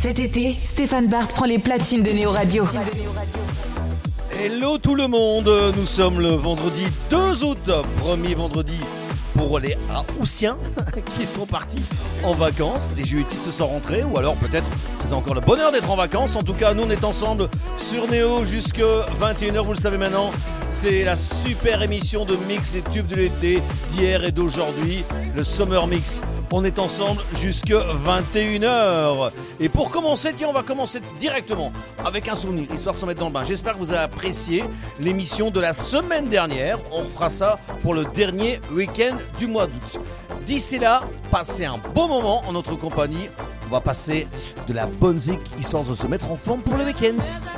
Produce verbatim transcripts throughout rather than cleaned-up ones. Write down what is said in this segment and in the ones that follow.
Cet été, Stéphane Bart prend les platines de Néo Radio. Hello tout le monde, nous sommes le vendredi deux août, premier vendredi pour les Haussiens qui sont partis en vacances. Les G U T se sont rentrés, ou alors peut-être vous avez encore le bonheur d'être en vacances. En tout cas, nous on est ensemble sur Néo jusqu'à vingt et une heures, vous le savez maintenant. C'est la super émission de mix, les tubes de l'été d'hier et d'aujourd'hui, le Summer Mix. On est ensemble jusqu'à vingt et une heures. Et pour commencer, tiens, on va commencer directement avec un souvenir, histoire de se mettre dans le bain. J'espère que vous avez apprécié l'émission de la semaine dernière. On refera ça pour le dernier week-end du mois d'août. D'ici là, passez un bon moment en notre compagnie. On va passer de la bonne zik, histoire de se mettre en forme pour le week-end.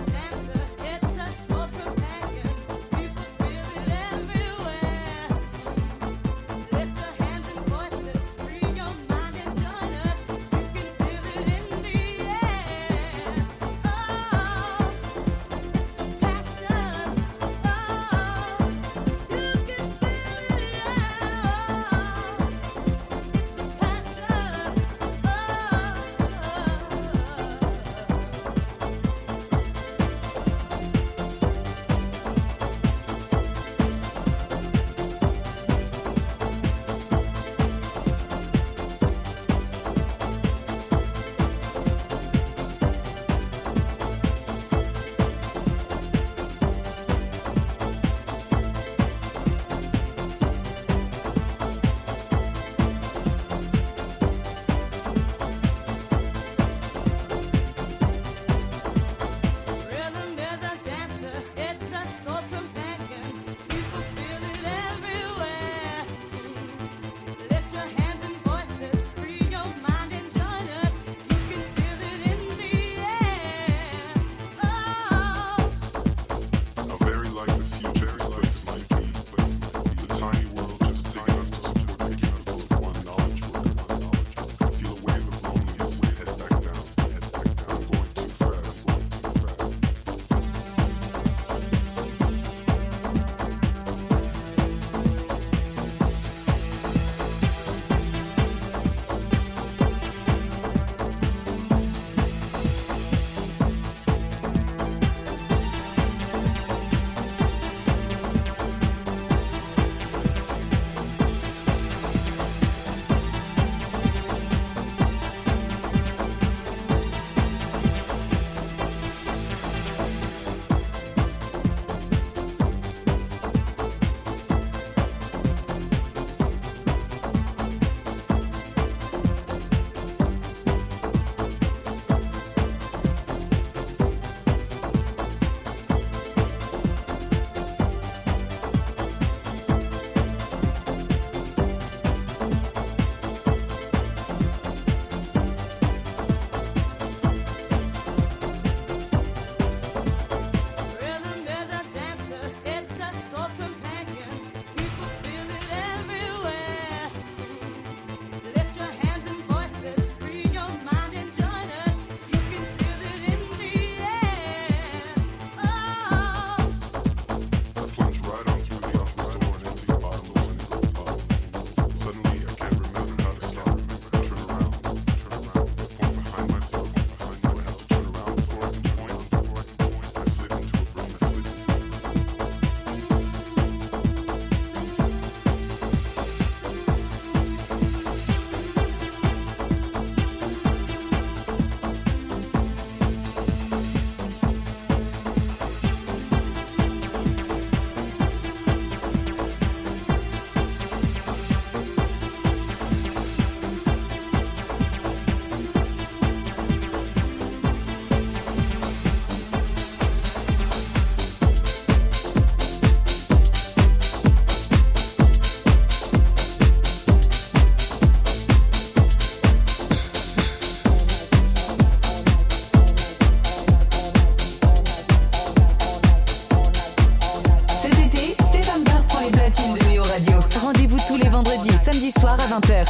Samedi soir à vingt heures.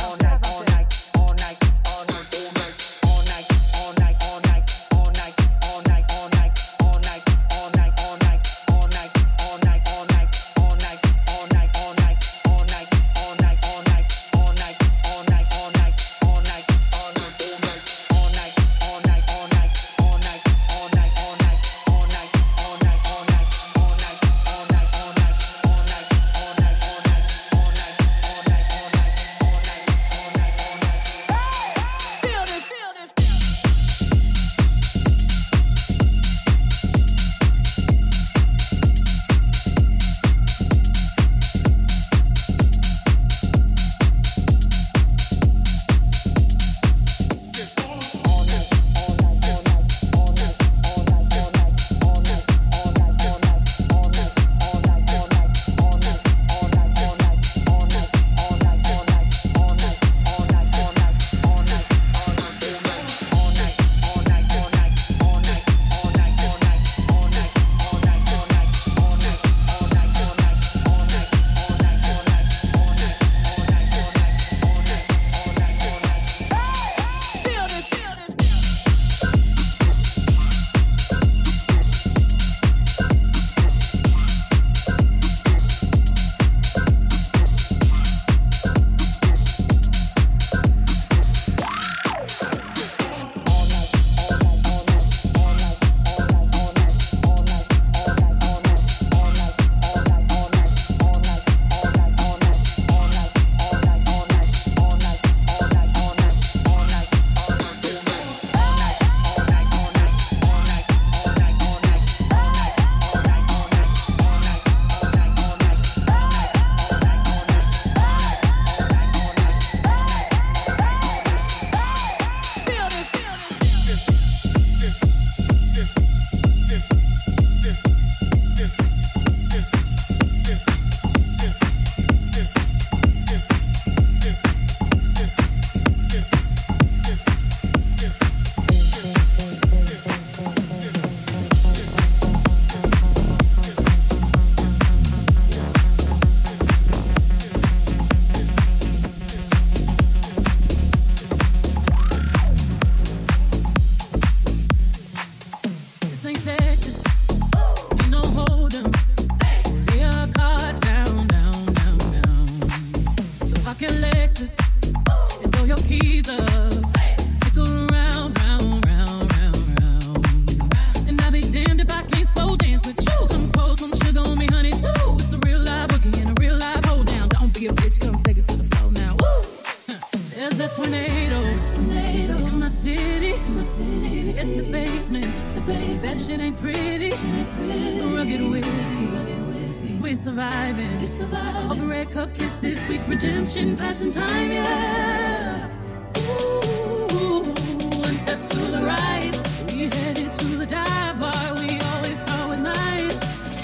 All night, all night, all night, all night, all night, all night. my city. In the basement, the basement. That shit ain't pretty. Shit ain't pretty. Rugged whiskey, rugged whiskey. We surviving, we surviving. Over red cup kisses, sweet redemption, passing time, yeah. Ooh, one step to the right, we headed to the dive bar. We always, always nice.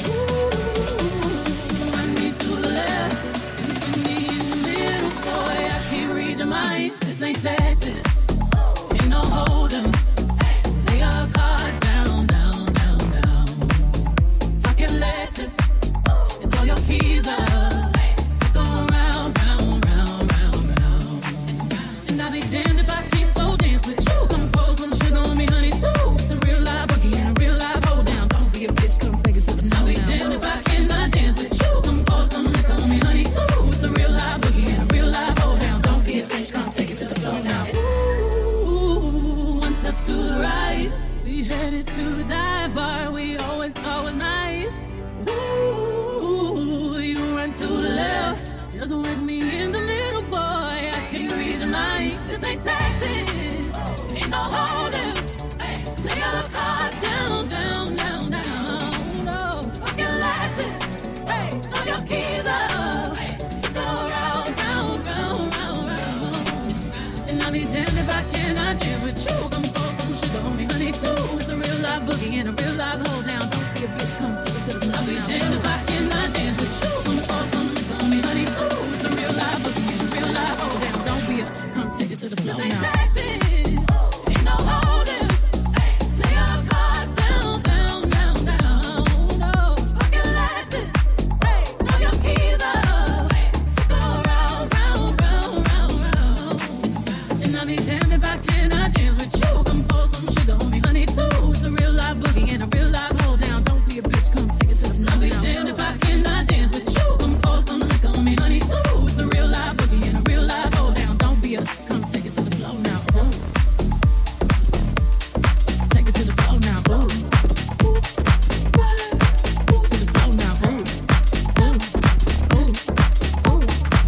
Ooh, run me to the left and send me in the middle, boy. I can't read your mind. This ain't Texas. Ain't no hold'em. Lay our cards down, down, down, down. Pocket Lexus and throw your keys up. Stick 'em around, round, round, round, round. And I'll be damned if I can't slow dance with you. Come pour some sugar on me, honey, too. It's a real live boogie and a real live hold down. Don't be a bitch, come take it to the floor. I'll be damned if I cannot dance with you. Come pour some liquor on me, honey, too. It's a real live boogie and a real live hold down. Don't be a bitch, come take it to the floor now. Step to the right, we headed to the dive bar. We always, always nice. Ooh, you run to the left, just with me in the middle, boy. I can't read your mind. This ain't Texas, ain't no holding. Hey, lay our cards down, down, down, down. No, fucking Lexus. Hey, throw your keys up. Hey, stick around, round, round, round, round. And I'll be damned if I cannot dance with you. On me, honey, too. It's a real live boogie and a real live hold down. Don't be a bitch, come take it to the floor. I'll be damned if I cannot dance with you. Come pour some liquor on me, honey, too. It's a real live boogie and a real live hold down. Don't be a, come take it to the floor now. Texas, ain't no holding. Lay our cards down, down, down, down. No, pocket Lexus. Hey, throw your keys up. Stick around, round, round, round, round. And I'll be damned if I cannot dance with you. Come pour some sugar on me, honey, too. It's a real live boogie and a real live hold down. Don't be a bitch, come take it to the floor. I'll be damned if I cannot dance with you. Come pour some liquor on me, honey, too. It's a real live boogie and a real live hold down. Don't be a, come take it to the floor now. Ooh. Take it to the floor now. Ooh. Oops. Spurs. Ooh. To the floor now. Ooh. Ooh. Ooh. Ooh.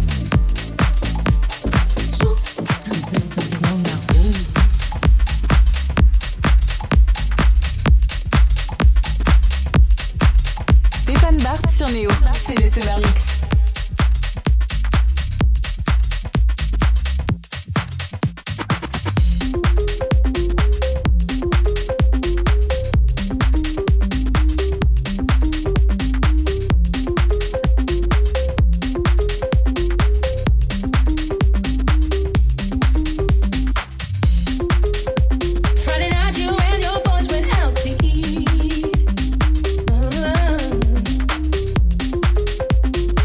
Shoot. Come take it to the floor now. Ooh. Stéphane Bart sur Néo, c'est le Summer Mix. Friday night, you and your boys went out to eat. Uh-huh.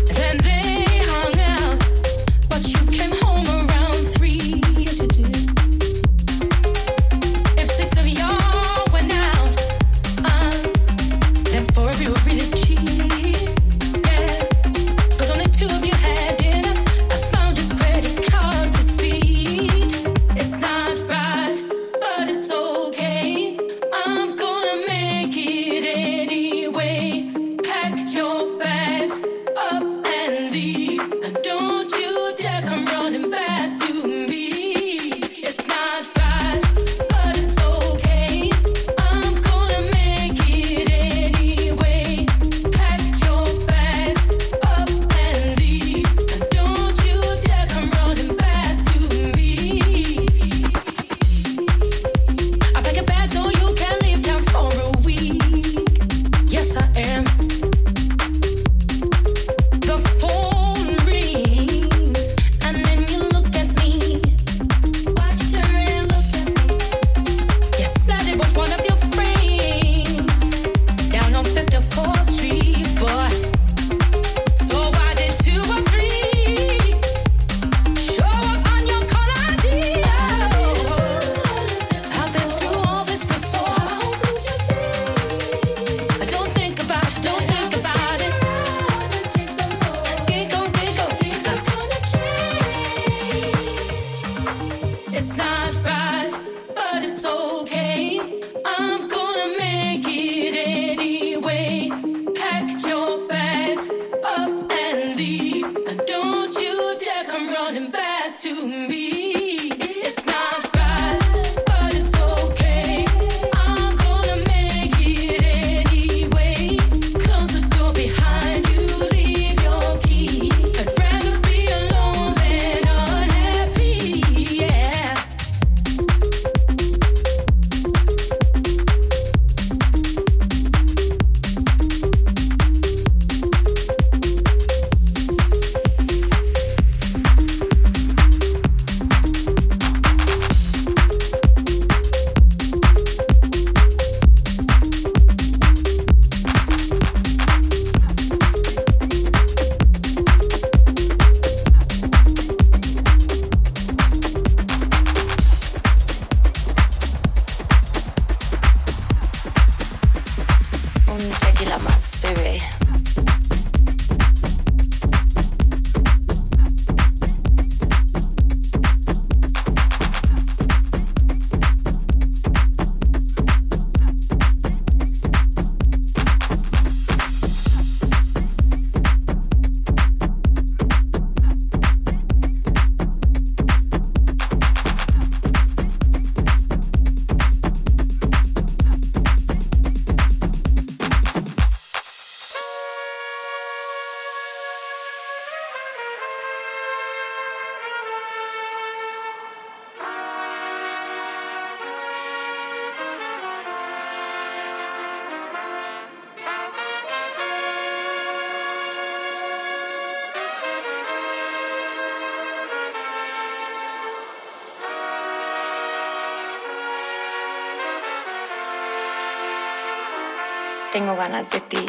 Tengo ganas de ti.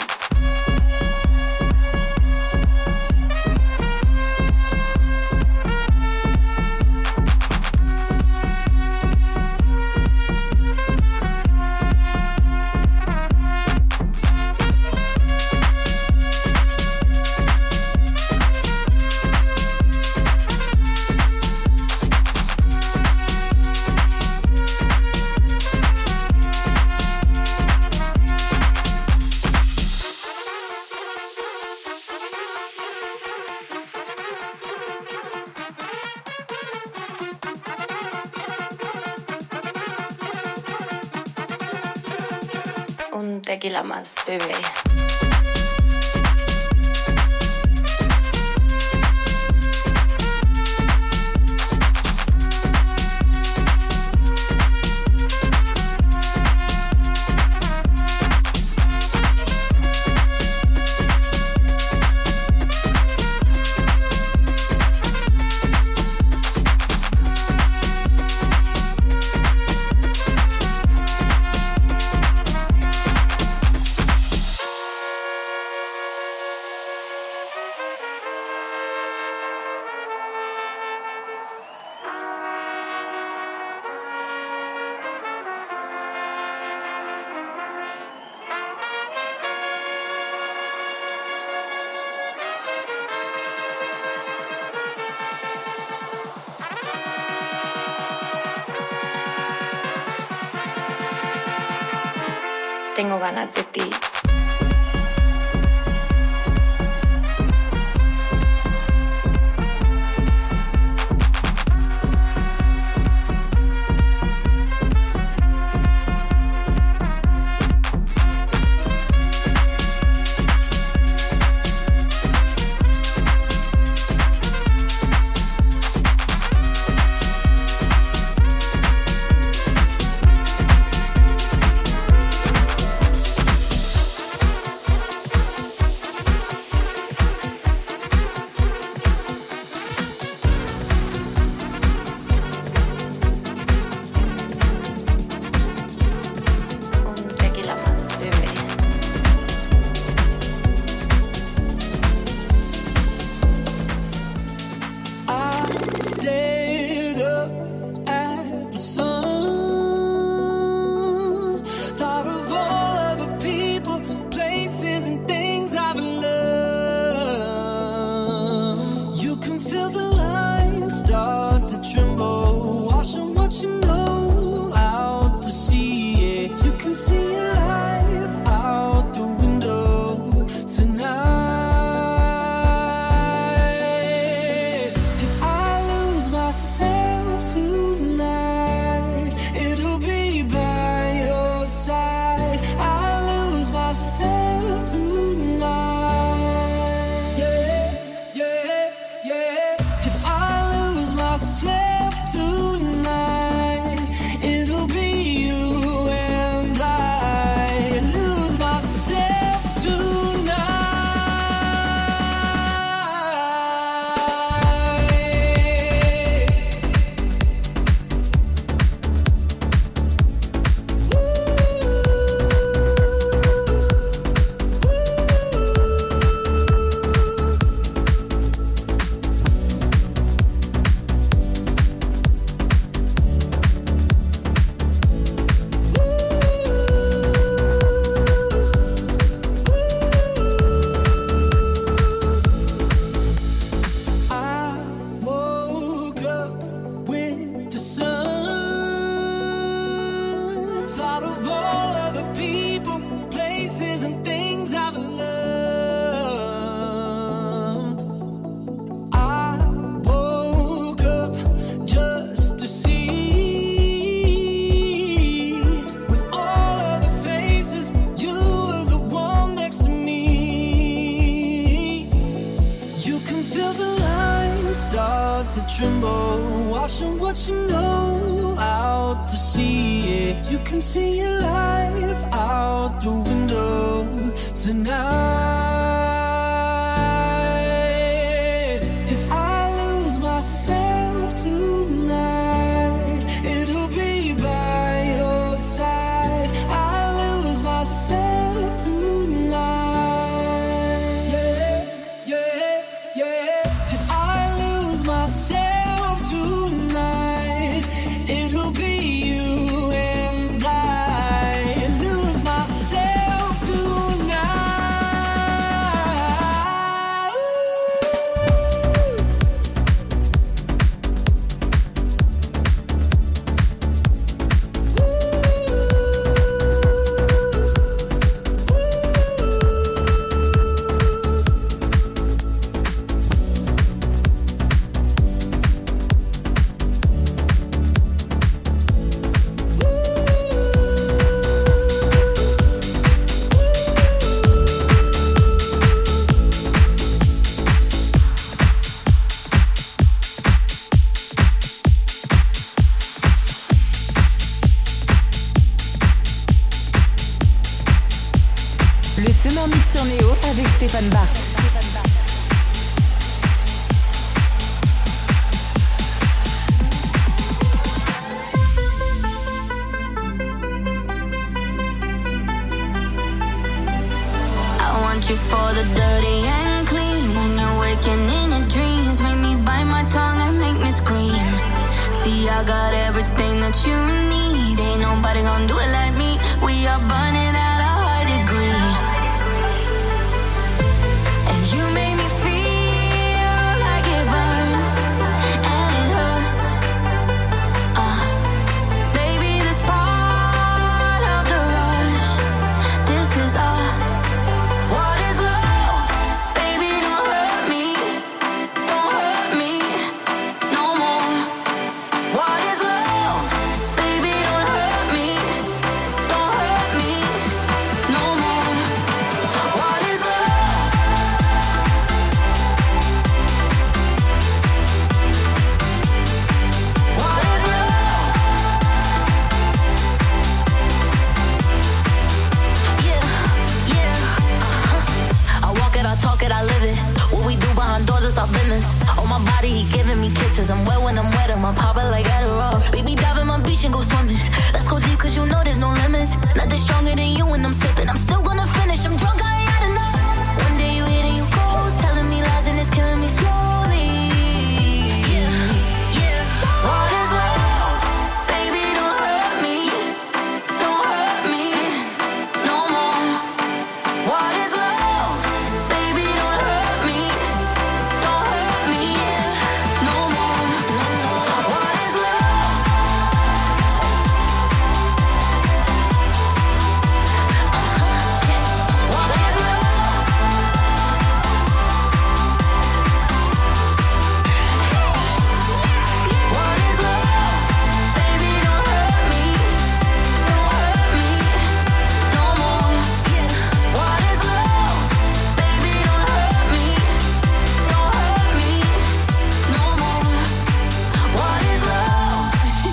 Un tequila más, bebé. Tengo ganas de ti. tremble, watching what you know out to sea. Yeah, you can see your life out the window tonight. If I lose myself tonight, it'll be by your side. I lose myself tonight. Summer Mix sur Néo avec Stéphane Bart. I want you for the dirty and clean. When you're waking in your dreams, make me bite my tongue and make me scream. See, I got everything that you need. Ain't nobody gonna do it like me. We are burning at a high degree. And you make me feel like it burns and it hurts. Uh, baby, this part of the rush. This is us. What is love? Baby, don't hurt me. Don't hurt me no more. What is love? Baby, don't hurt me. Don't hurt me no more. What is love? What is love? Yeah, yeah, uh-huh. I walk it, I talk it, I live it. What we do behind doors is our business. On my body, he giving me kisses. I'm wet when I'm wet, I'm popping like Adderall. Baby, dive in my beach and go swimming. Let's go deep, cause you know there's no limits. Nothing stronger than you when I'm sipping. I'm still gonna finish, I'm drunk, I ain't had enough. One day you hit and you close, telling me lies and it's killing me slowly. Yeah, yeah. What is love? Baby, don't hurt me. Don't hurt me no more. What is love? Baby, don't hurt me. Don't hurt me no more. What is love? What is love? What is love? Baby, don't hurt me. Don't hurt me no more. What is love? Baby, don't hurt me. Don't hurt me no more. What is love?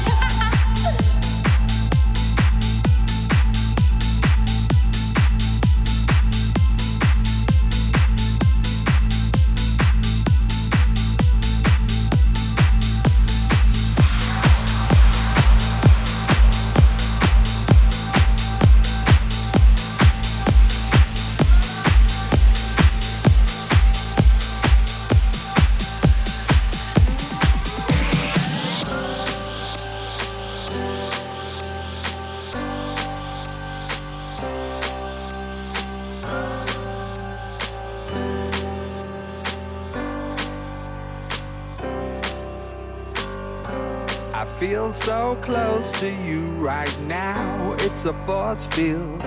I feel so close to you right now, it's a force field.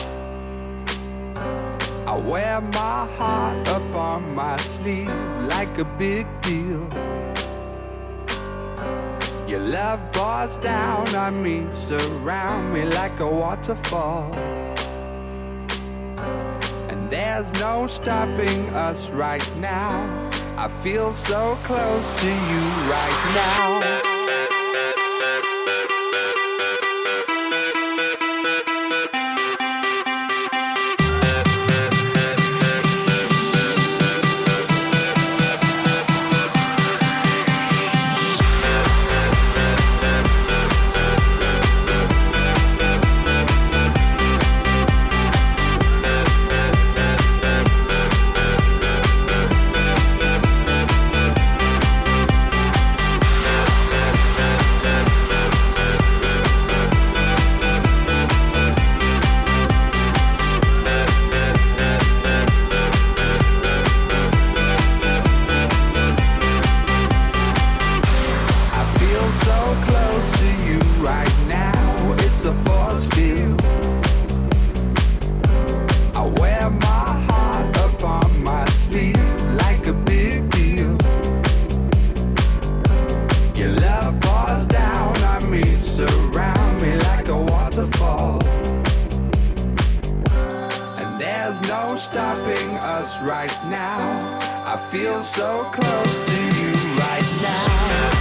I wear my heart up on my sleeve like a big deal. Your love pours down on me, surround me like a waterfall. And there's no stopping us right now. I feel so close to you right now. Stopping us right now. I feel so close to you right now.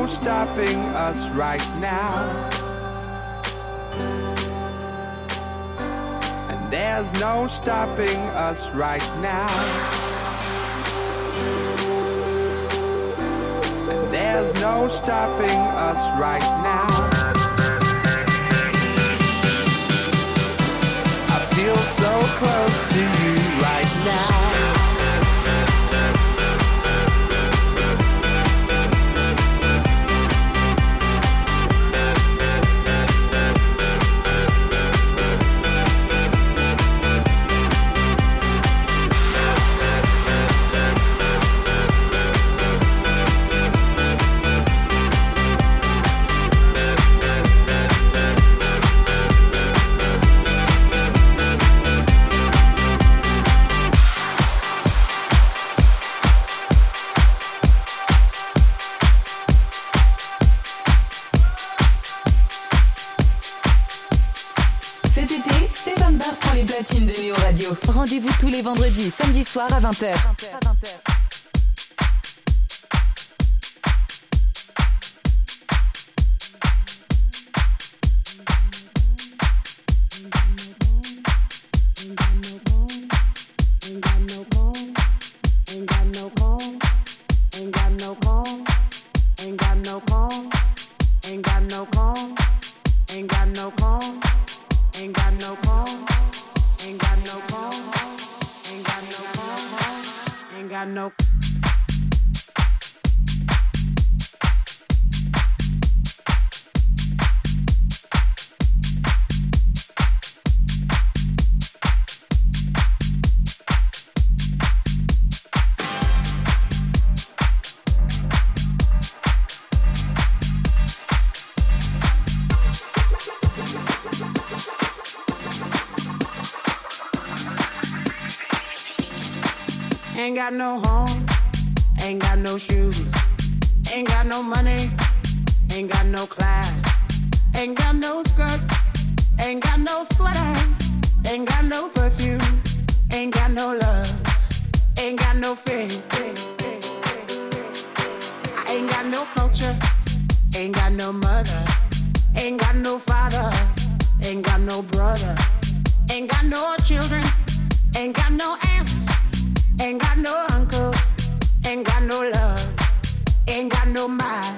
no stopping us right now. And there's no stopping us right now. And there's no stopping us right now. I feel so close to you right now. De Néo Radio. Rendez-vous tous les vendredis, samedi soir à vingt heures. Ain't got no home, ain't got no shoes, ain't got no money, ain't got no class, ain't got no skirt, ain't got no sweater, ain't got no perfume, ain't got no love, ain't got no faith. I ain't got no culture, ain't got no mother, ain't got no father, ain't got no brother, ain't got no children, ain't got no aunts. Ain't got no uncle, ain't got no love, ain't got no mind.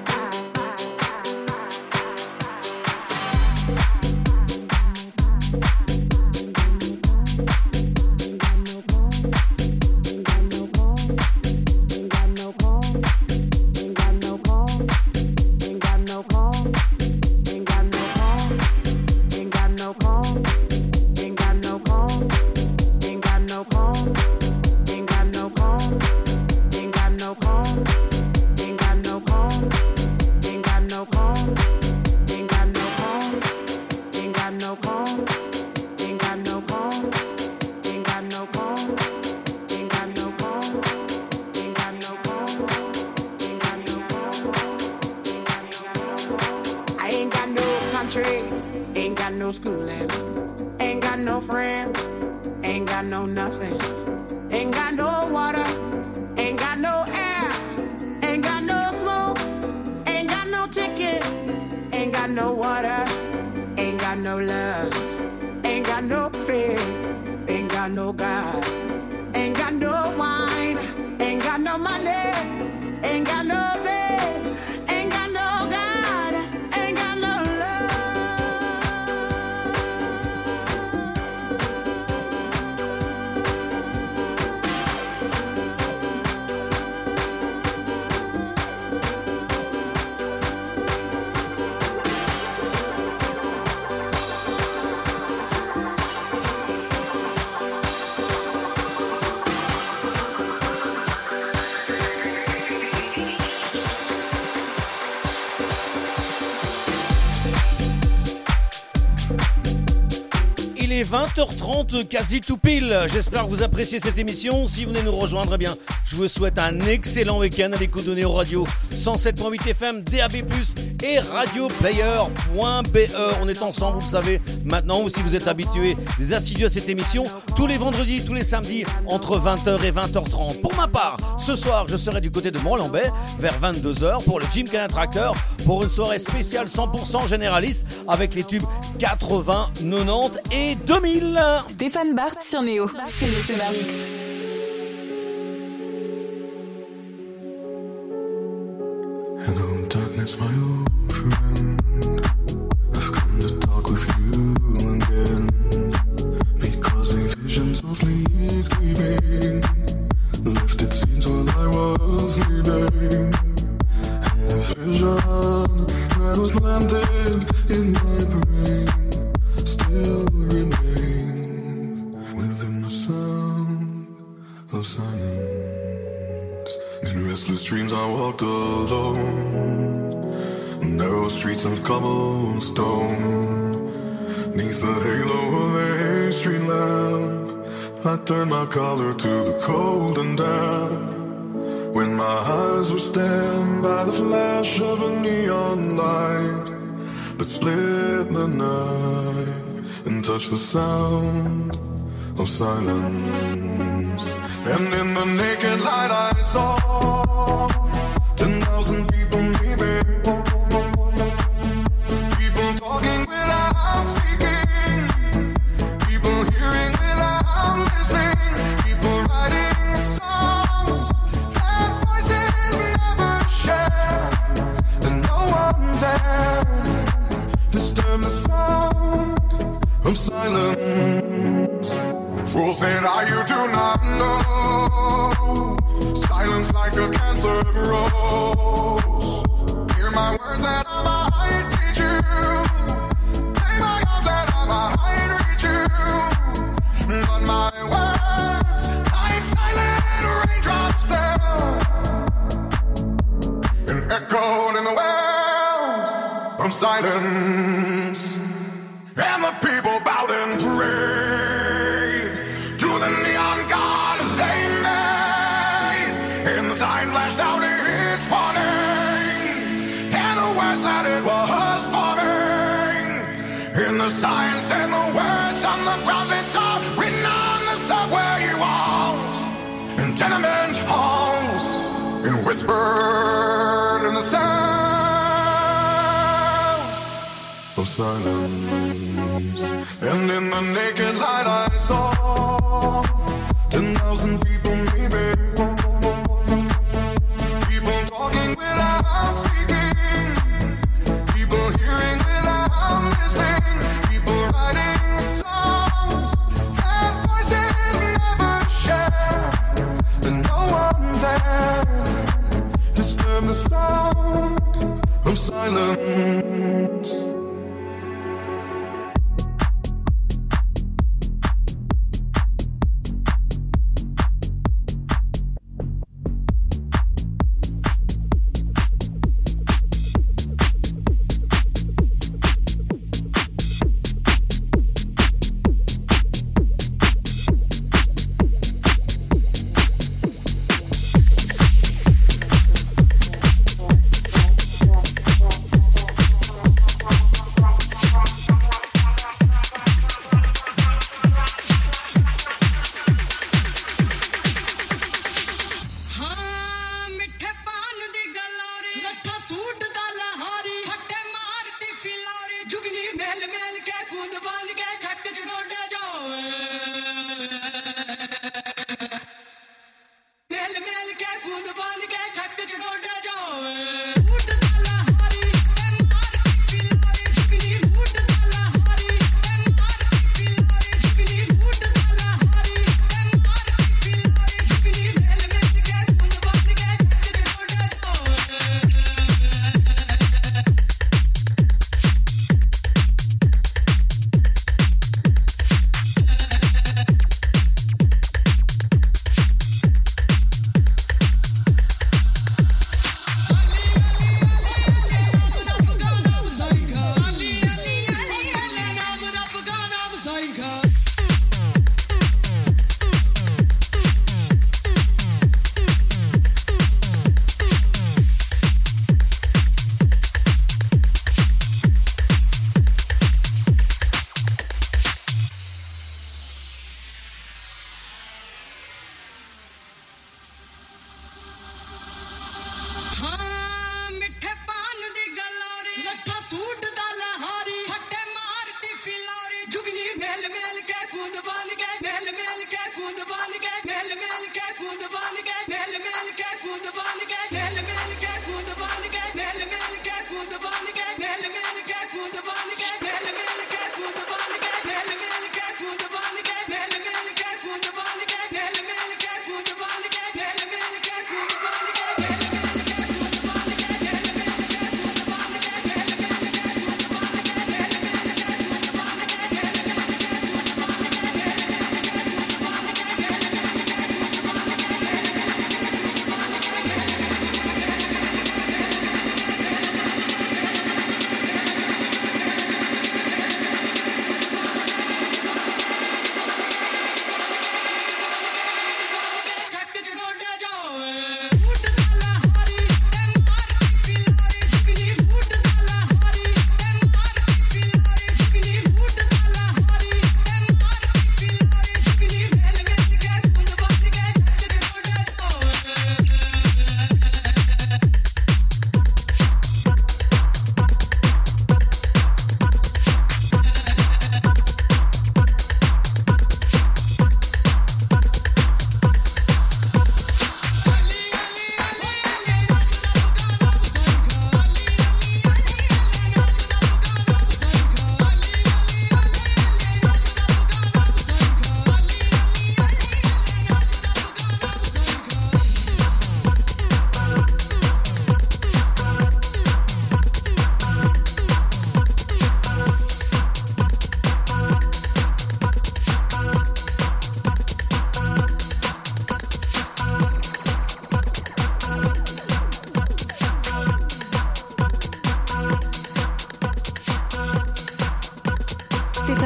est vingt heures trente, quasi tout pile. J'espère que vous appréciez cette émission. Si vous venez nous rejoindre, eh bien, je vous souhaite un excellent week-end à l'écoute de Néo Radio cent sept point huit F M, D A B plus, et radio player point b e. On est ensemble, vous le savez maintenant, ou si vous êtes habitués, des assidus à cette émission, tous les vendredis, tous les samedis, entre vingt heures et vingt heures trente. Pour ma part, ce soir, je serai du côté de Morlaix vers vingt-deux heures pour le Gymkhana Tracker, pour une soirée spéciale cent pour cent généraliste avec les tubes quatre-vingts, quatre-vingt-dix et deux mille. Stéphane Barth sur Néo, c'est le Summer Mix. Hello, darkness, my old friend. I've come to talk with you again, because a vision softly creeping left its scenes while I was sleeping, and the vision that was planted in my brain still remains within the sound of silence. In restless dreams I walked alone, narrow streets of cobblestone, neath the halo of a street lamp, I turned my collar to the cold and damp, when my eyes were stabbed by the flash of a neon light that split the night and touched the sound of silence. And in the naked light I saw ten thousand people maybe, people talking without speaking, people hearing without listening, people writing songs that voices never share, and no one dared disturb the sound of silence. Fool said, ah, you do not know, silence like a cancer grows. Hear my words and I might teach you, play my arms and I might reach you, but my words like silent raindrops fell and echoed in the wells of silence, and the people bowed and prayed to the neon god they made, and the sign flashed out its warning, and the words that it was forming, and the sign said the words on the prophets are written on the subway walls and tenement halls, and whispered in the sound of silence. And in the naked light I saw ten thousand people maybe, people talking without speaking, people hearing without listening, people writing songs that voices never share, and no one dared disturb the sound of silence.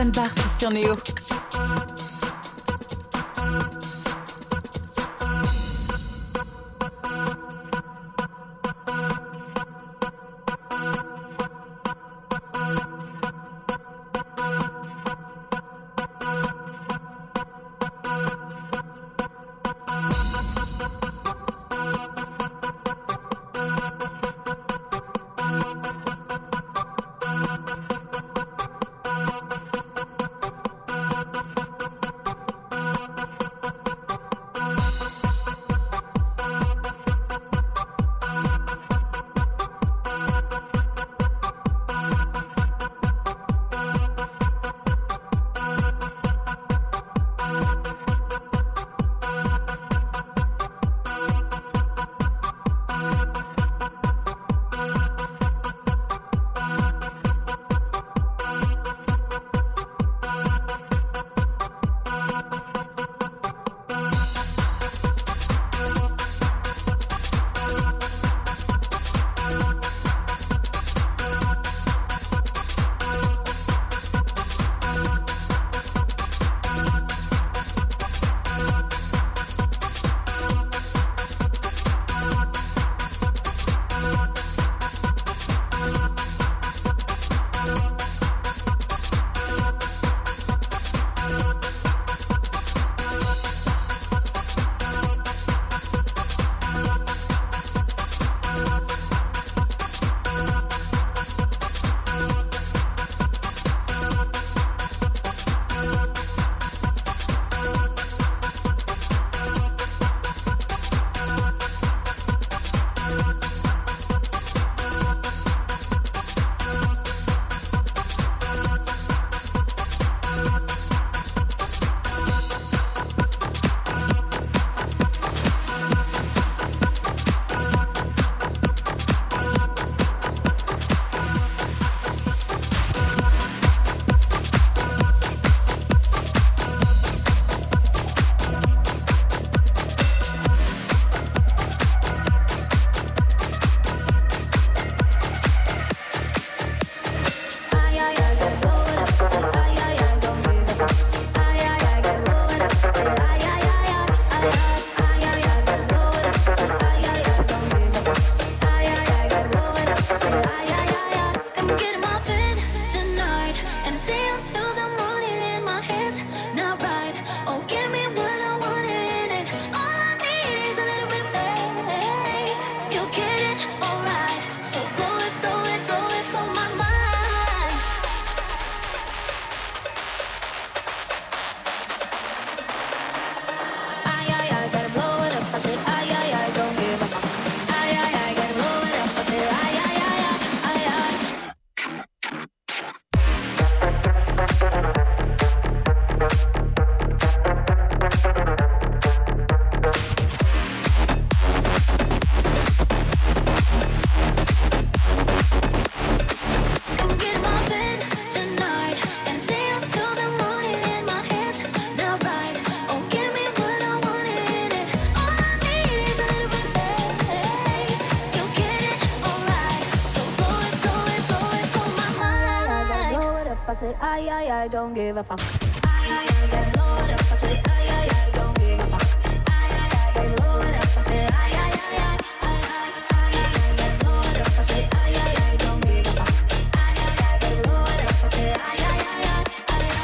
Fun Party sur Néo. ay, ay, I don't give a fuck. Ay, ay, ay, get low it up. I say, ay, ay, I don't give a fuck. Ay, ay, ay, get low it up. I say, ay, ay, ay, ay, ay, ay, ay, get low it up. I say, ay, ay, I don't give a fuck. Ay, ay, ay, get low it up. I say, ay, ay, ay, ay, ay,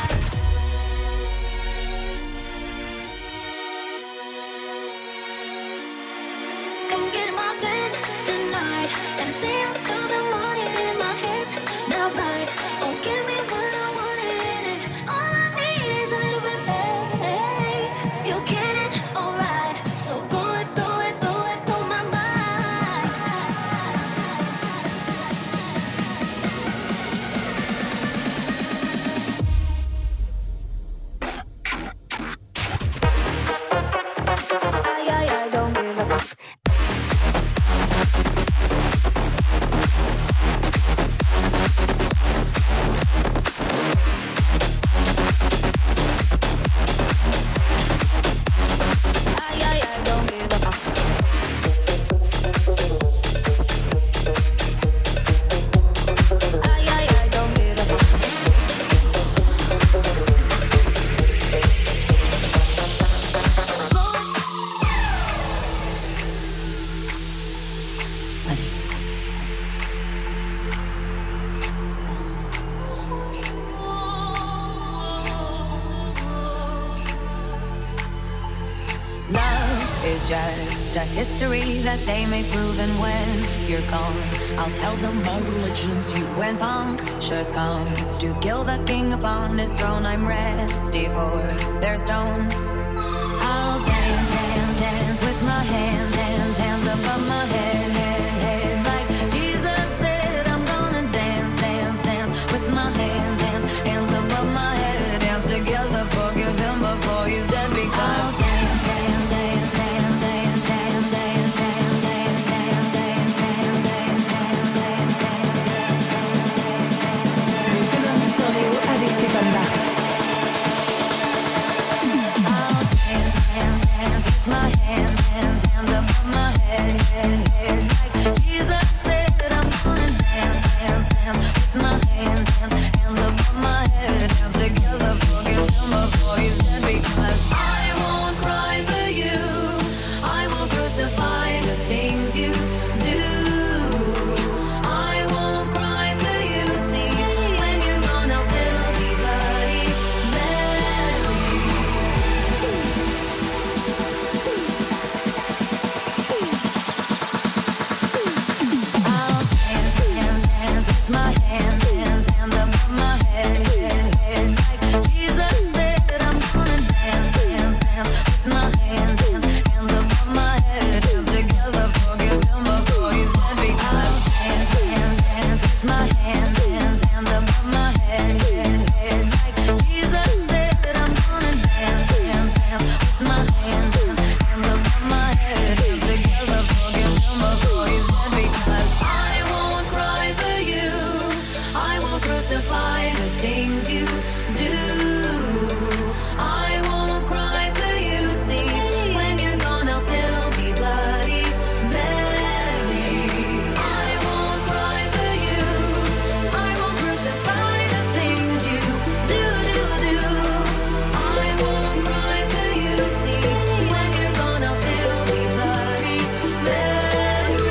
ay. Come get in my bed tonight and stay until the morning in my head. Now right, oh give me what I want in it. All I need is a little bit of faith. You'll get it, oh just a history that they may prove. And when you're gone, I'll tell them my religion's you. When punctures comes to kill the king upon his throne, I'm ready for their stones. I'll dance, dance, dance with my hands, hands, hands above my head, head, head. Like Jesus said, I'm gonna dance, dance, dance with my hands, hands, hands above my head. Dance together, forgive him before he's dead, because I'll dance, dance, dance, dance, dance, dance, dance, dance, dance, dance, dance, dance, dance, dance, dance. Le Summer sur Léo avec Stéphane Bart. I'll dance, dance, dance with my hands, hands, hands above my head, head, head. Like Jesus said, I'm gonna dance, dance, dance with my hands, hands, hands above my head. Dance together, forgive him before he's dead, because I won't cry for you. I won't crucify the things you do. I won't cry for you. See, when you're gone, I'll still be bloody Mary. I'll dance, dance, dance with my hands, hands, hands above my head, head, head. Like Jesus said, I'm gonna dance, dance, dance with my hands, hands, hands above my head. Dance together, forgive him before he's dead, because dance, dance, dance with my hands, hands, hands above my head, head, head. Like Jesus said, I'm gonna dance, dance, dance with my hands, hands, hands above my head. Dance together, forgive him before he's dead, because I won't cry for you. I won't crucify the things you do. I won't cry for you. See, when you're gone, I'll still be bloody Mary. I won't cry for you. I won't crucify the things you do, do, do. I won't cry for you. See, when you're gone, I'll still be bloody Mary.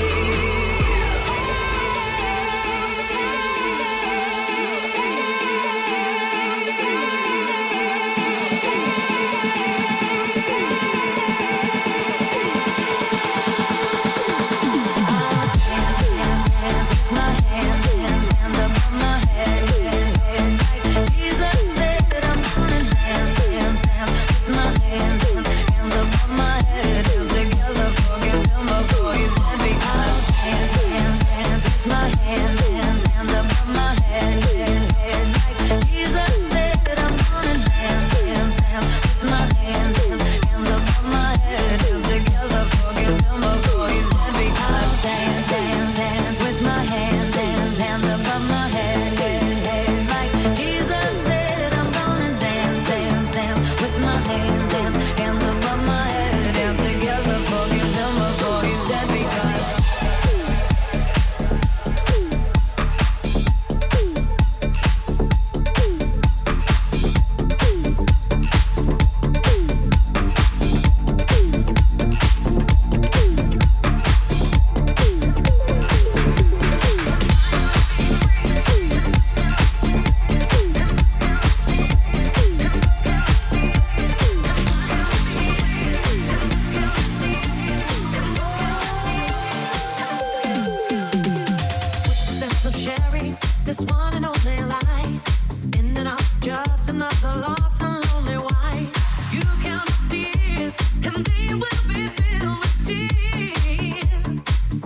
This one and only life, in and out, just another lost and lonely wife. You count the tears, and they will be filled with tears.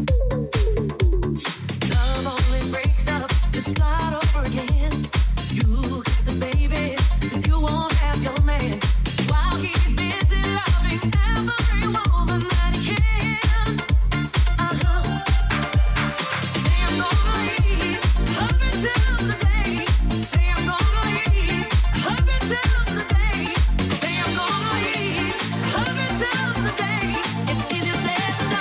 Love only breaks up to start over again. You get the baby, and you won't have your man, while he's busy loving every woman that he can. Uh-huh. Say I'm gonna leave, up until the day. Say I'm gonna leave, up until the day. Say I'm gonna leave, up until the day. It's easier said than done.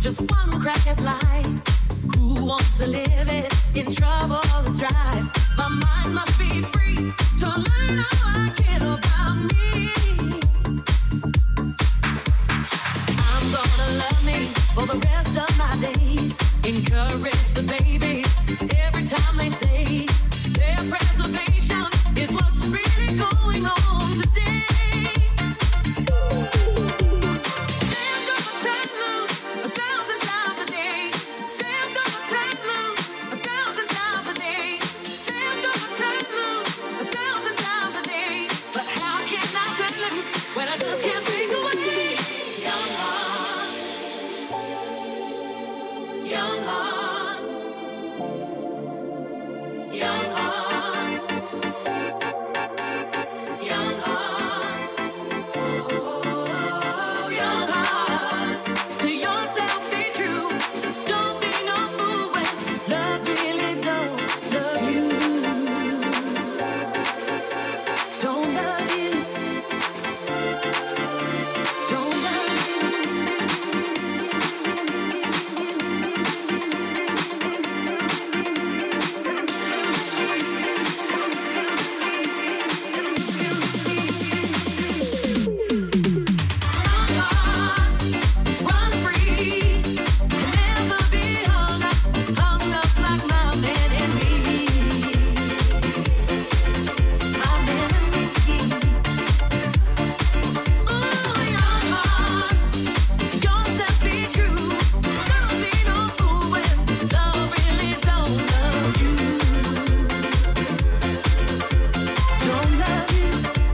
just one crack at life. Who wants to live it in trouble and strife? My mind must be free to learn how I care about me. I'm gonna love me for the rest of my days. Encourage the babies every time they say their preservation is what's really going on today. Say I'm gonna turn loose a thousand times a day. Say I'm gonna turn loose a thousand times a day. Say I'm gonna turn loose a thousand times a day. But how can I turn loose when I just can't think away? Young heart, young heart, young heart, young heart, oh, young heart. To yourself be true. Don't be no fool when love really don't love you. Don't love you. Don't love Run free and never be hung up, hung up like my man in me. My man in me. Ooh, young heart, to yourself be true. Don't be no fool when love really don't love you. Don't love you.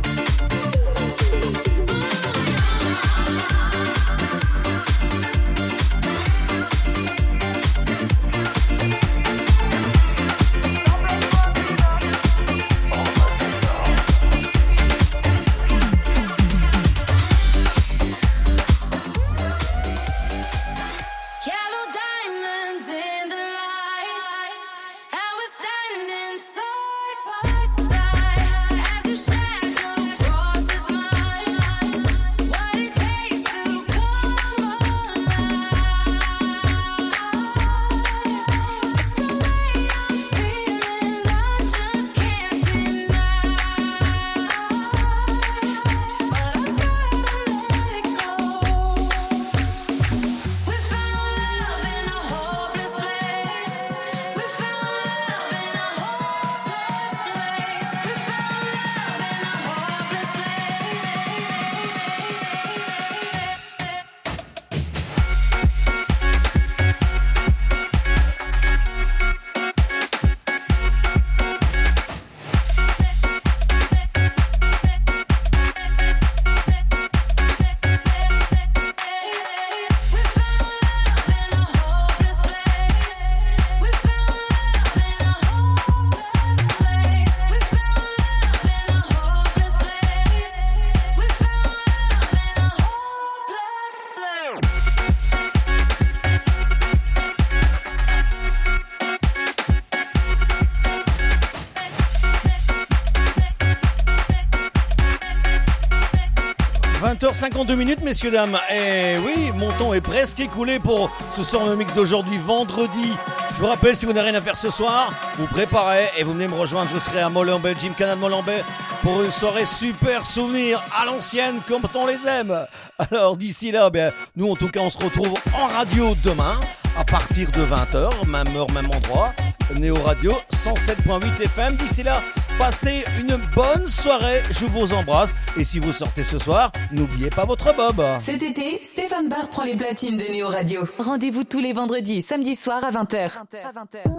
Yellow diamonds in the light, and we're standing side by side as your shadow crosses mine. What it takes to come alive. It's the way I'm feeling, I just can't deny. But I gotta let it go. We found love in a hopeless place. We found love in a hopeless place. We found love in a hopeless vingt heures cinquante-deux minutes, messieurs, dames. Et oui, mon temps est presque écoulé pour ce soir de mix d'aujourd'hui, vendredi. Je vous rappelle, si vous n'avez rien à faire ce soir, vous préparez et vous venez me rejoindre. Je serai à Molenbeek, Gym Canal Molenbeek, pour une soirée super souvenir à l'ancienne, comme on les aime. Alors d'ici là, ben, nous en tout cas, on se retrouve en radio demain, à partir de vingt heures, même heure, même endroit. Néo Radio cent sept point huit F M. D'ici là, passez une bonne soirée, je vous embrasse. Et si vous sortez ce soir, n'oubliez pas votre bob. Cet été, Stéphane Bart prend les platines de Néo Radio. Rendez-vous tous les vendredis, samedi soir à vingt heures. À vingt heures.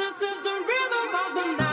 This is the rhythm of the night.